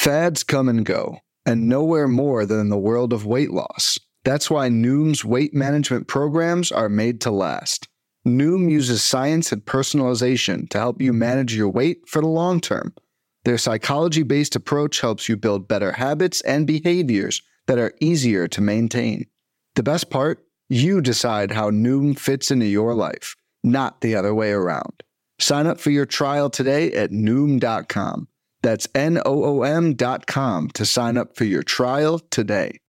Fads come and go, and nowhere more than in the world of weight loss. That's why Noom's weight management programs are made to last. Noom uses science and personalization to help you manage your weight for the long term. Their psychology-based approach helps you build better habits and behaviors that are easier to maintain. The best part? You decide how Noom fits into your life, not the other way around. Sign up for your trial today at Noom.com. That's Noom.com to sign up for your trial today.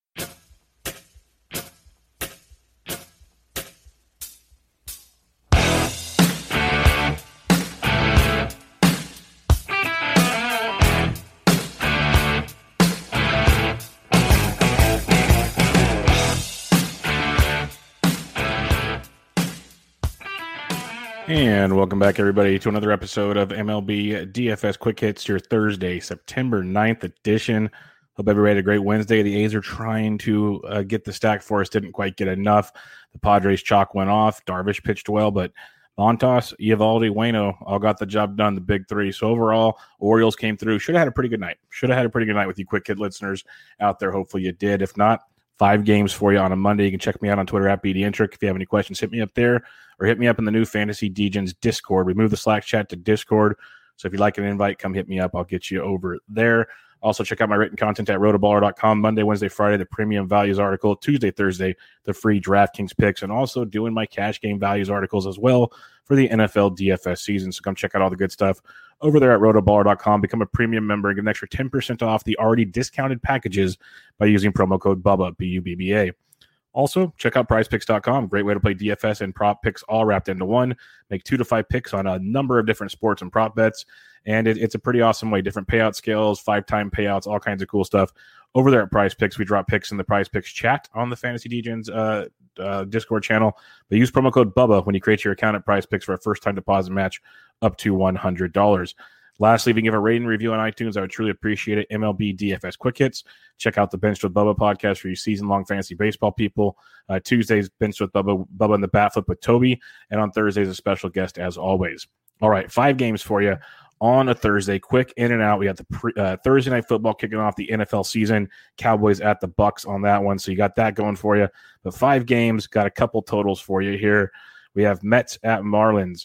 And welcome back, everybody, to another episode of MLB DFS Quick Hits, your Thursday, September 9th edition. Hope everybody had a great Wednesday. The A's are trying to get the stack for us. Didn't quite get enough. The Padres chalk went off. Darvish pitched well, but Montas, Eovaldi, Waino all got the job done, the big three. So overall, Orioles came through. Should have had a pretty good night. Should have had a pretty good night with you Quick Hit listeners out there. Hopefully you did. If not, 5 games for you on a Monday. You can check me out on Twitter at BDintric. If you have any questions, hit me up there or hit me up in the new Fantasy Degens Discord. We moved the Slack chat to Discord. So if you'd like an invite, come hit me up. I'll get you over there. Also, check out my written content at rotoballer.com. Monday, Wednesday, Friday, the premium values article. Tuesday, Thursday, the free DraftKings picks. And also doing my cash game values articles as well for the NFL DFS season. So come check out all the good stuff over there at rotoballer.com. Become a premium member and get an extra 10% off the already discounted packages by using promo code BUBBA, B-U-B-B-A. Also, check out prizepicks.com. Great way to play DFS and prop picks all wrapped into one. Make 2 to 5 picks on a number of different sports and prop bets. And it's a pretty awesome way. Different payout scales, 5-time payouts, all kinds of cool stuff. Over there at Prize Picks, we drop picks in the Prize Picks chat on the Fantasy Degens Discord channel. But use promo code BUBBA when you create your account at Prize Picks for a first-time deposit match up to $100. Lastly, if you can give a rating review on iTunes, I would truly appreciate it. MLB DFS Quick Hits. Check out the Benched with Bubba podcast for you season-long fantasy baseball people. Tuesdays, Benched with Bubba and the Bat Flip with Toby. And on Thursdays, a special guest as always. All right, 5 games for you on a Thursday. Quick in and out. We got the Thursday Night Football kicking off the NFL season. Cowboys at the Bucks on that one. So you got that going for you. But 5 games, got a couple totals for you here. We have Mets at Marlins.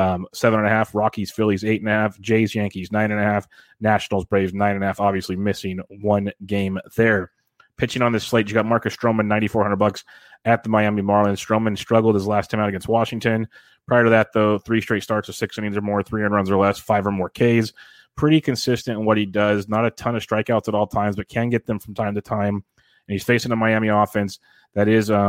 7.5, Rockies, Phillies, 8.5, Jays, Yankees, 9.5, Nationals, Braves, 9.5, obviously missing 1 game there. Pitching on this slate, you got Marcus Stroman, $9,400 at the Miami Marlins. Stroman struggled his last time out against Washington. Prior to that, though, 3 straight starts of 6 innings or more, 3 earned runs or less, 5 or more Ks. Pretty consistent in what he does. Not a ton of strikeouts at all times, but can get them from time to time. And he's facing a Miami offense that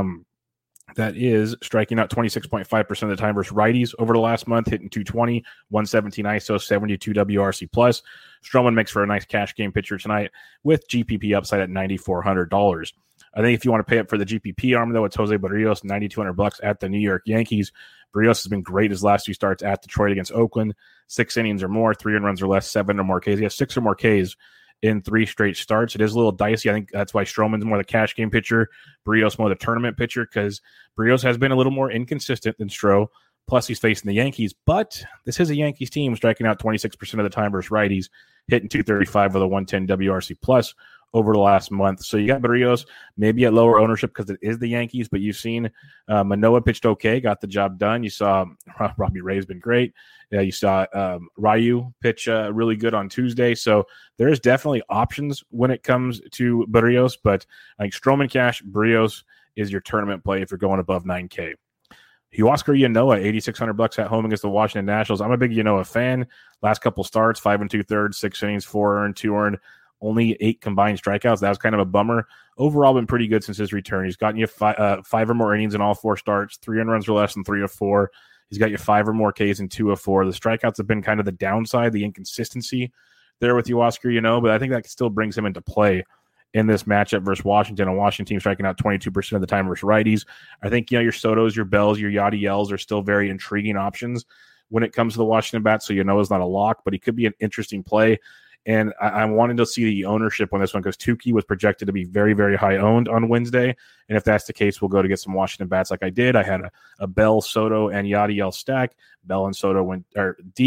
is striking out 26.5% of the time versus righties over the last month, hitting 220, 117 ISO, 72 WRC+. Stroman makes for a nice cash game pitcher tonight with GPP upside at $9,400. I think if you want to pay up for the GPP arm, though, it's Jose Berrios, $9,200 at the New York Yankees. Berrios has been great his last 2 starts at Detroit against Oakland. 6 innings or more, 3 earned runs or less, 7 or more Ks. He has 6 or more Ks in 3 straight starts. It is a little dicey. I think that's why Stroman's more the cash game pitcher, Berrios more the tournament pitcher, because Berrios has been a little more inconsistent than Stro. Plus, he's facing the Yankees, but this is a Yankees team striking out 26% of the time versus righties, hitting 235 with a 110 WRC plus over the last month. So you got Berrios maybe at lower ownership because it is the Yankees, but you've seen Manoah pitched okay, got the job done. You saw Robbie Ray's been great. You saw Ryu pitch really good on Tuesday. So there's definitely options when it comes to Berrios, but I think Stroman cash, Berrios is your tournament play if you're going above 9K. Huascar Ynoa, $8,600 at home against the Washington Nationals. I'm a big Ynoa fan. Last couple starts, 5 2/3, 6 innings, 4 earned, 2 earned, only 8 combined strikeouts. That was kind of a bummer. Overall, been pretty good since his return. He's gotten you 5 or more innings in all 4 starts, 3 earned runs or less than 3 of 4. He's got you 5 or more Ks in 2 of 4. The strikeouts have been kind of the downside, the inconsistency there with Huascar Ynoa, but I think that still brings him into play in this matchup versus Washington. A Washington team striking out 22% of the time versus righties. I think, your Sotos, your Bells, your Yadiels are still very intriguing options when it comes to the Washington bats. So it's not a lock, but he could be an interesting play. And I wanted to see the ownership on this one because Tukey was projected to be very, very high owned on Wednesday. And if that's the case, we'll go to get some Washington bats like I did. I had a Bell, Soto, and Yadiel stack. Bell and Soto went deep.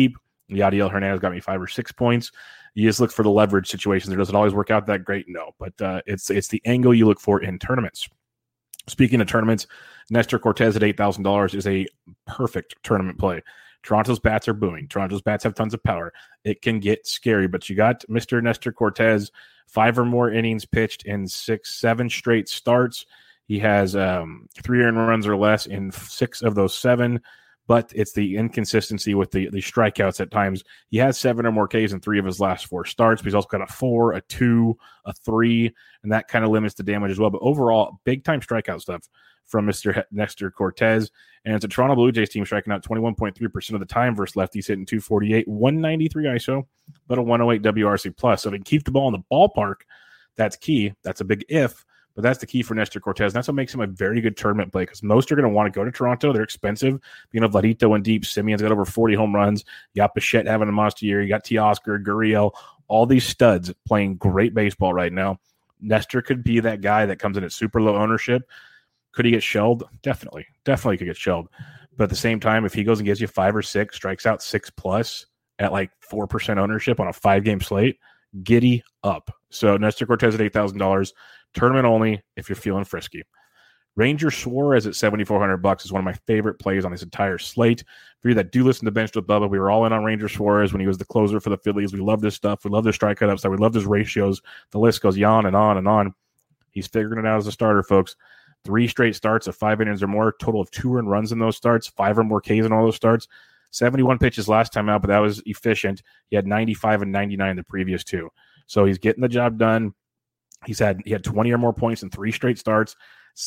Yadiel Hernandez got me 5 or 6 points. You just look for the leverage situations. It doesn't always work out that great, no. But it's the angle you look for in tournaments. Speaking of tournaments, Nestor Cortez at $8,000 is a perfect tournament play. Toronto's bats are booming. Toronto's bats have tons of power. It can get scary, but you got Mr. Nestor Cortez, 5 or more innings pitched in 7 straight starts. He has 3 earned runs or less in 6 of those 7. But it's the inconsistency with the strikeouts at times. He has 7 or more Ks in 3 of his last 4 starts, but he's also got a 4, a 2, a 3, and that kind of limits the damage as well. But overall, big-time strikeout stuff from Mr. Nestor Cortez. And it's a Toronto Blue Jays team striking out 21.3% of the time versus lefties, hitting 248, 193 ISO, but a 108 WRC+. So if he can keep the ball in the ballpark, that's key. That's a big if. But that's the key for Nestor Cortez. And that's what makes him a very good tournament play because most are going to want to go to Toronto. They're expensive. Vladito and deep. Simeon's got over 40 home runs. You got Bichette having a monster year. You got Teoscar, Gurriel, all these studs playing great baseball right now. Nestor could be that guy that comes in at super low ownership. Could he get shelled? Definitely. Definitely could get shelled. But at the same time, if he goes and gives you 5 or 6, strikes out 6+ at like 4% ownership on a 5-game slate, giddy up. So Nestor Cortez at $8,000. Tournament only if you're feeling frisky. Ranger Suarez at $7,400 is one of my favorite plays on this entire slate. For you that do listen to Benched with Bubba, we were all in on Ranger Suarez when he was the closer for the Phillies. We love this stuff. We love their strikeout upside. We love his ratios. The list goes on and on and on. He's figuring it out as a starter, folks. 3 straight starts of 5 innings or more, total of 2 earned runs in those starts, 5 or more Ks in all those starts. 71 pitches last time out, but that was efficient. He had 95 and 99 the previous 2. So he's getting the job done. He had 20 or more points in 3 straight starts,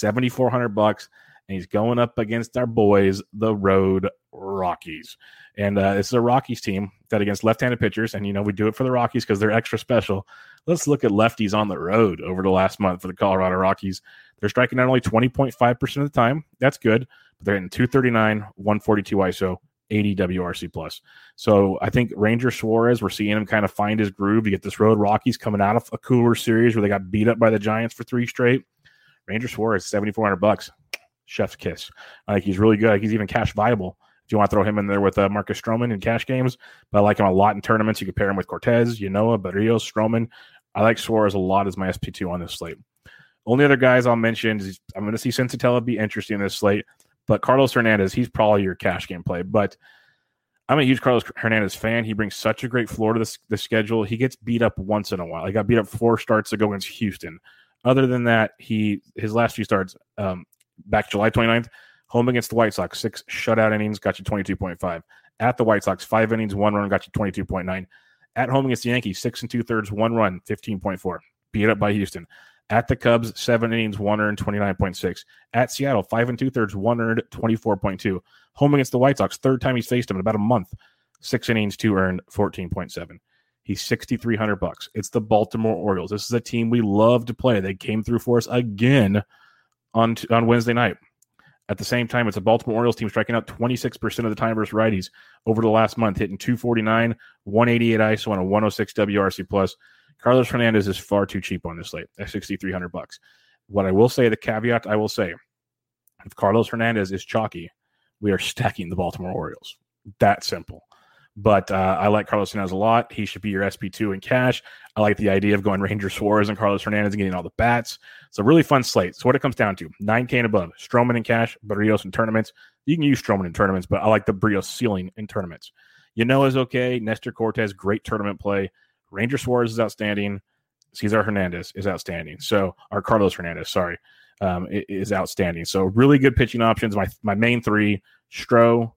$7,400, and he's going up against our boys, the Road Rockies. And this is a Rockies team that against left-handed pitchers, and we do it for the Rockies because they're extra special. Let's look at lefties on the road over the last month for the Colorado Rockies. They're striking out only 20.5% of the time. That's good, but they're hitting 239, 142 ISO, 80 WRC+. So I think Ranger Suarez, we're seeing him kind of find his groove to get this Road Rockies coming out of a cooler series where they got beat up by the Giants for 3 straight. Ranger Suarez, $7,400. Chef's kiss. I think he's really good. I think he's even cash viable if you want to throw him in there with Marcus Stroman in cash games. But I like him a lot in tournaments. You can pair him with Cortez, Barrios, Stroman. I like Suarez a lot as my SP2 on this slate. Only other guys I'll mention is I'm going to see Sensatella be interesting in this slate. But Carlos Hernandez, he's probably your cash game play. But I'm a huge Carlos Hernandez fan. He brings such a great floor to the schedule. He gets beat up once in a while. He got beat up 4 starts ago against Houston. Other than that, his last few starts, back July 29th, home against the White Sox, 6 shutout innings, got you 22.5. At the White Sox, 5 innings, 1 run, got you 22.9. At home against the Yankees, 6 2/3, 1 run, 15.4. Beat up by Houston. At the Cubs, 7 innings, 1 earned, 29.6. At Seattle, 5 2/3, 1 earned, 24.2. Home against the White Sox, 3rd time he's faced him in about a month. 6 innings, 2 earned, 14.7. He's $6,300. It's the Baltimore Orioles. This is a team we love to play. They came through for us again on Wednesday night. At the same time, it's a Baltimore Orioles team striking out 26% of the time versus righties over the last month, hitting 249, 188 ISO, and a 106 WRC+. Carlos Hernandez is far too cheap on this slate at $6,300. What I will say, the caveat I will say, if Carlos Hernandez is chalky, we are stacking the Baltimore Orioles. That simple. But I like Carlos Hernandez a lot. He should be your SP2 in cash. I like the idea of going Ranger Suarez and Carlos Hernandez and getting all the bats. It's a really fun slate. So what it comes down to, 9K and above, Stroman in cash, Barrios in tournaments. You can use Stroman in tournaments, but I like the Barrios ceiling in tournaments. Is okay. Nestor Cortez, great tournament play. Ranger Suarez is outstanding. Cesar Hernandez is outstanding. So, or Carlos Hernandez, sorry, is outstanding. So really good pitching options. My main 3, Stro,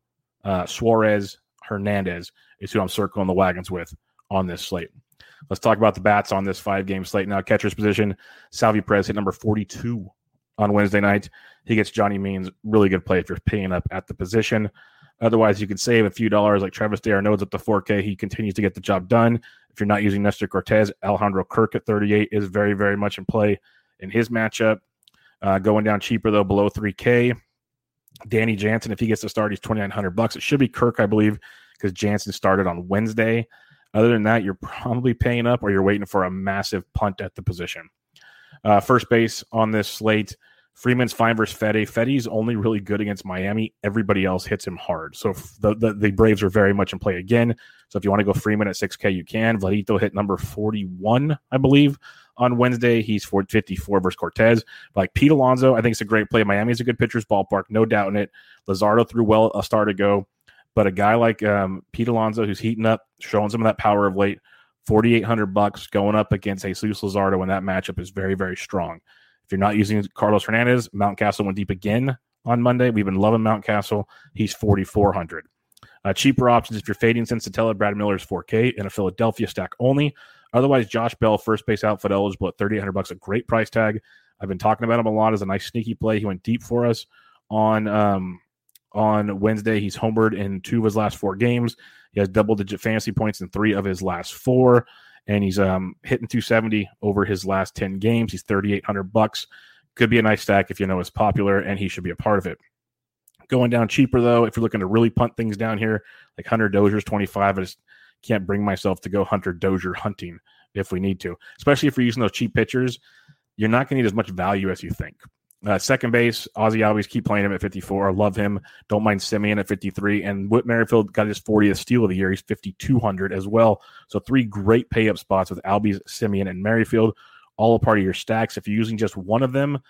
Suarez, Hernandez is who I'm circling the wagons with on this slate. Let's talk about the bats on this 5-game slate. Now, catcher's position, Salvi Perez hit number 42 on Wednesday night. He gets Johnny Means. Really good play if you're paying up at the position. Otherwise, you can save a few dollars like Travis d'Arnaud's up to 4K. He continues to get the job done. If you're not using Nestor Cortez, Alejandro Kirk at 38 is very, very much in play in his matchup. Going down cheaper, though, below 3K. Danny Jansen, if he gets to start, he's $2,900. It should be Kirk, I believe, because Jansen started on Wednesday. Other than that, you're probably paying up or you're waiting for a massive punt at the position. First base on this slate, Freeman's fine versus Fede. Fede's only really good against Miami. Everybody else hits him hard. So the Braves are very much in play again. So if you want to go Freeman at 6K, you can. Vladito hit number 41, I believe, on Wednesday. He's 54 versus Cortez. Like Pete Alonso, I think it's a great play. Miami's a good pitcher's ballpark, no doubt in it. Luzardo threw well a start ago. But a guy like Pete Alonso, who's heating up, showing some of that power of late, $4,800 going up against Jesus Luzardo, and that matchup is very, very strong. If you're not using Carlos Hernandez, Mountcastle went deep again on Monday. We've been loving Mountcastle. He's 4,400. Cheaper options if you're fading Sensatella, Brad Miller is 4K in a Philadelphia stack only. Otherwise, Josh Bell, first base outfield eligible at $3,800, a great price tag. I've been talking about him a lot as a nice sneaky play. He went deep for us on Wednesday. He's homered in 2 of his last 4 games. He has double-digit fantasy points in 3 of his last 4. And he's hitting 270 over his last 10 games. He's $3,800. Could be a nice stack if you know it's popular, and he should be a part of it. Going down cheaper, though, if you're looking to really punt things down here, like Hunter Dozier's 25, I just can't bring myself to go Hunter Dozier hunting if we need to. Especially if you're using those cheap pitchers, you're not going to need as much value as you think. Second base, Ozzie Albies, keep playing him at 54. I love him. Don't mind Simeon at 53. And Whit Merrifield got his 40th steal of the year. He's 5,200 as well. So 3 great pay-up spots with Albies, Simeon, and Merrifield, all a part of your stacks. If you're using just one of them,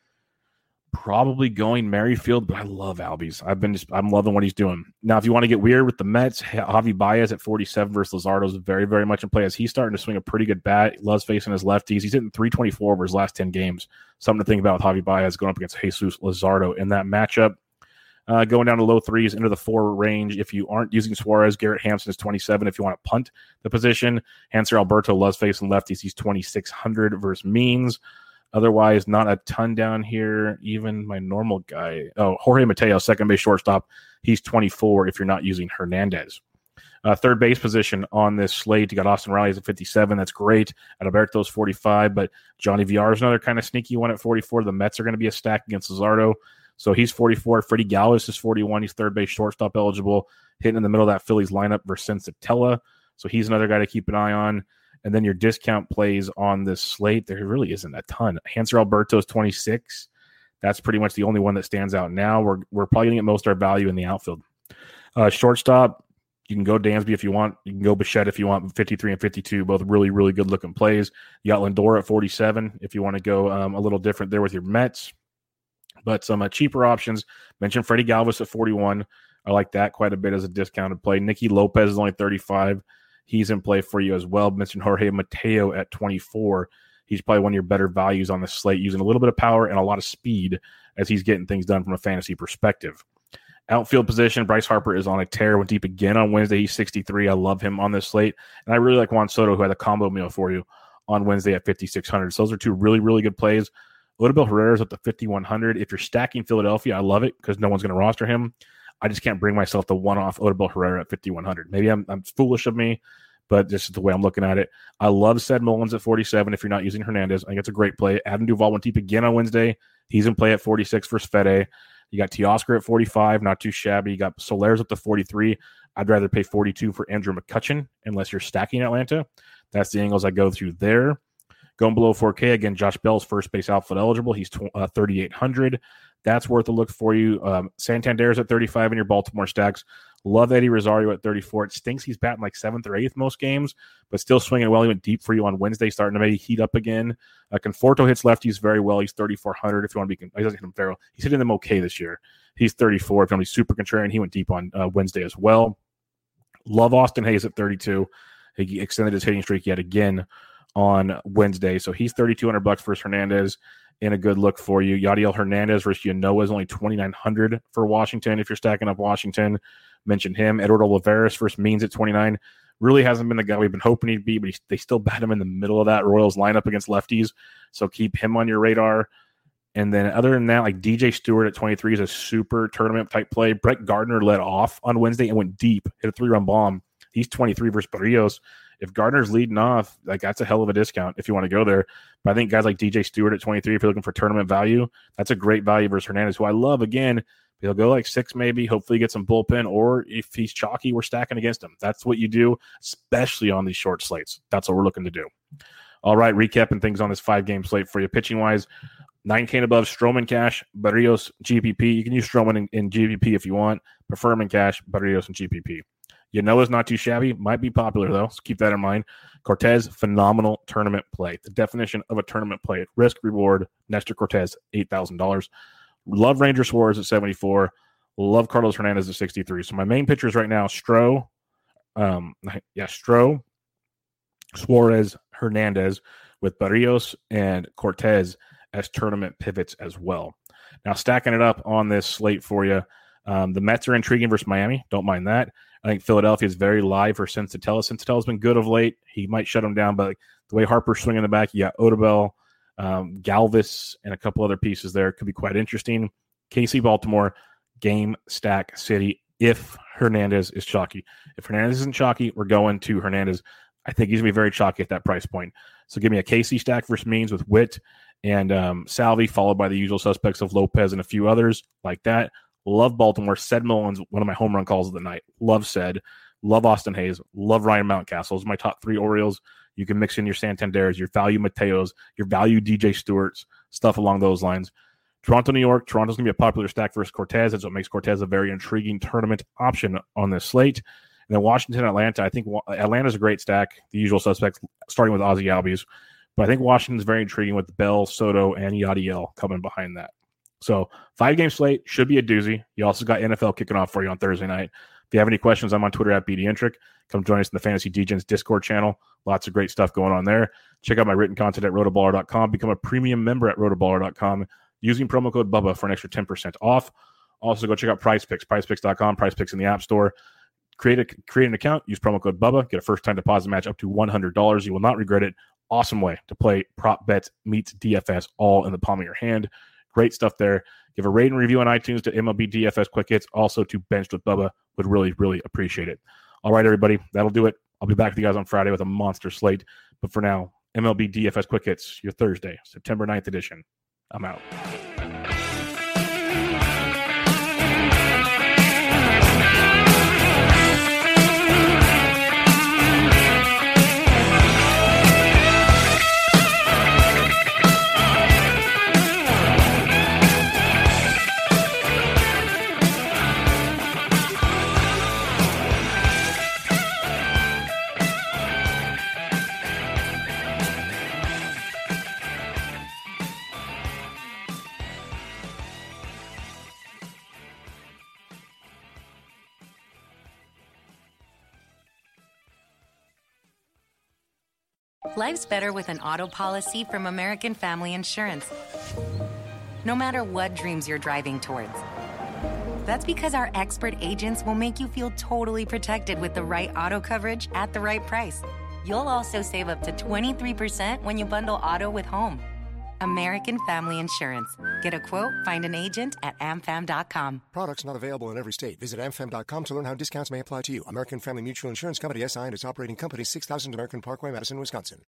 probably going Merrifield, but I love Albies. I'm loving what he's doing. Now, if you want to get weird with the Mets, Javi Baez at 47 versus Luzardo is very, very much in play as he's starting to swing a pretty good bat. He loves facing his lefties. He's hitting 324 over his last 10 games. Something to think about with Javi Baez going up against Jesus Luzardo in that matchup. Going down to low 3s into the 4 range. If you aren't using Suarez, Garrett Hampson is 27. If you want to punt the position, Hanser Alberto loves facing lefties. He's 2,600 versus Means. Otherwise, not a ton down here. Even my normal guy. Oh, Jorge Mateo, second base shortstop. He's 24 if you're not using Hernandez. Third base position on this slate. You got Austin Riley at 57. That's great. Alberto's 45, but Johnny VR is another kind of sneaky one at 44. The Mets are going to be a stack against Luzardo. So he's 44. Freddie Galvis is 41. He's third base shortstop eligible, hitting in the middle of that Phillies lineup versus Sensatella. So he's another guy to keep an eye on. And then your discount plays on this slate, there really isn't a ton. Hanser Alberto is 26. That's pretty much the only one that stands out now. We're probably going to get most of our value in the outfield. Shortstop, you can go Dansby if you want. You can go Bichette if you want. 53 and 52, both really, really good looking plays. You got Lindor at 47 if you want to go a little different there with your Mets. But some cheaper options. Mentioned Freddie Galvis at 41. I like that quite a bit as a discounted play. Nicky Lopez is only 35. He's in play for you as well. Mentioned Jorge Mateo at 24. He's probably one of your better values on the slate, using a little bit of power and a lot of speed as he's getting things done from a fantasy perspective. Outfield position, Bryce Harper is on a tear. Went deep again on Wednesday. He's 63. I love him on this slate. And I really like Juan Soto, who had a combo meal for you on Wednesday at 5,600. So those are 2 really, really good plays. Odubel Herrera's up to 5,100. If you're stacking Philadelphia, I love it because no one's going to roster him. I just can't bring myself to one-off Odubel Herrera at 5,100. Maybe I'm foolish of me, but this is the way I'm looking at it. I love Seth Mullins at 47 if you're not using Hernandez. I think it's a great play. Adam Duvall went deep again on Wednesday. He's in play at 46 versus Fede. You got Teoscar at 45, not too shabby. You got Solares up to 43. I'd rather pay 42 for Andrew McCutchen unless you're stacking Atlanta. That's the angles I go through there. Going below 4K, again, Josh Bell's first base outfield eligible. He's 3,800. That's worth a look for you. Santander's at 35 in your Baltimore stacks. Love Eddie Rosario at 34. It stinks he's batting like 7th or 8th most games, but still swinging well. He went deep for you on Wednesday, starting to maybe heat up again. Conforto hits lefties very well. He's 3,400 if you want to be – he doesn't hit them very well. He's hitting them okay this year. He's 34 if you want to be super contrarian. He went deep on Wednesday as well. Love Austin Hayes at 32. He extended his hitting streak yet again on Wednesday. So he's $3,200 versus Hernandez in a good look for you. Yadiel Hernandez versus Yanoa is only $2,900 for Washington if you're stacking up Washington. Mentioned him. Eduardo Olivares versus Means at 29. Really hasn't been the guy we've been hoping he'd be, but they still bat him in the middle of that Royals lineup against lefties. So keep him on your radar. And then other than that, like DJ Stewart at 23 is a super tournament type play. Brett Gardner led off on Wednesday and went deep, hit a 3-run bomb. He's 23 versus Barrios. If Gardner's leading off, like that's a hell of a discount if you want to go there. But I think guys like DJ Stewart at 23, if you're looking for tournament value, that's a great value versus Hernandez, who I love. Again, he'll go like 6 maybe, hopefully get some bullpen, or if he's chalky, we're stacking against him. That's what you do, especially on these short slates. That's what we're looking to do. All right, recapping things on this 5-game slate for you. Pitching-wise, $9K and above, Stroman cash, Barrios GPP. You can use Stroman in GPP if you want. Prefer him in cash, Barrios in GPP. Yanoa's not too shabby. Might be popular, though, so keep that in mind. Cortez, phenomenal tournament play. The definition of a tournament play. Risk, reward, Nestor Cortez, $8,000. Love Ranger Suarez at 74. Love Carlos Hernandez at 63. So my main pitchers right now, Stroh, Suarez, Hernandez, with Barrios and Cortez as tournament pivots as well. Now, stacking it up on this slate for you, the Mets are intriguing versus Miami. Don't mind that. I think Philadelphia is very live for Senzatella. Senzatella's been good of late. He might shut him down, but the way Harper's swinging the back, you got Odubel, Galvis, and a couple other pieces there. Could be quite interesting. KC Baltimore, game stack city if Hernandez is chalky. If Hernandez isn't chalky, we're going to Hernandez. I think he's going to be very chalky at that price point. So give me a KC stack versus Means with Witt and Salvi, followed by the usual suspects of Lopez and a few others like that. Love Baltimore. Ced Mullins, one of my home run calls of the night. Love Ced. Love Austin Hayes. Love Ryan Mountcastle. Those are my top three Orioles. You can mix in your Santanderes, your value Mateos, your value DJ Stewarts, stuff along those lines. Toronto, New York. Toronto's going to be a popular stack versus Cortez. That's what makes Cortez a very intriguing tournament option on this slate. And then Washington, Atlanta. I think Atlanta's a great stack. The usual suspects, starting with Ozzie Albies. But I think Washington's very intriguing with Bell, Soto, and Yadiel coming behind that. So 5-game slate should be a doozy. You also got NFL kicking off for you on Thursday night. If you have any questions, I'm on Twitter at BDintric. Come join us in the Fantasy Degens Discord channel. Lots of great stuff going on there. Check out my written content at rotoballer.com. Become a premium member at rotoballer.com using promo code BUBBA for an extra 10% off. Also, go check out PrizePicks, prizepicks.com, PrizePicks in the App Store. Create an account, use promo code BUBBA, get a first-time deposit match up to $100. You will not regret it. Awesome way to play prop bets meets DFS all in the palm of your hand. Great stuff there. Give a rate and review on iTunes to MLB DFS Quick Hits, also to Benched with Bubba. Would really, really appreciate it. All right, everybody, that'll do it. I'll be back with you guys on Friday with a monster slate. But for now, MLB DFS Quick Hits, your Thursday, September 9th edition. I'm out. Life's better with an auto policy from American Family Insurance. No matter what dreams you're driving towards. That's because our expert agents will make you feel totally protected with the right auto coverage at the right price. You'll also save up to 23% when you bundle auto with home. American Family Insurance. Get a quote, find an agent at amfam.com. Products not available in every state. Visit amfam.com to learn how discounts may apply to you. American Family Mutual Insurance Company, SI and its operating company, 6000 American Parkway, Madison, Wisconsin.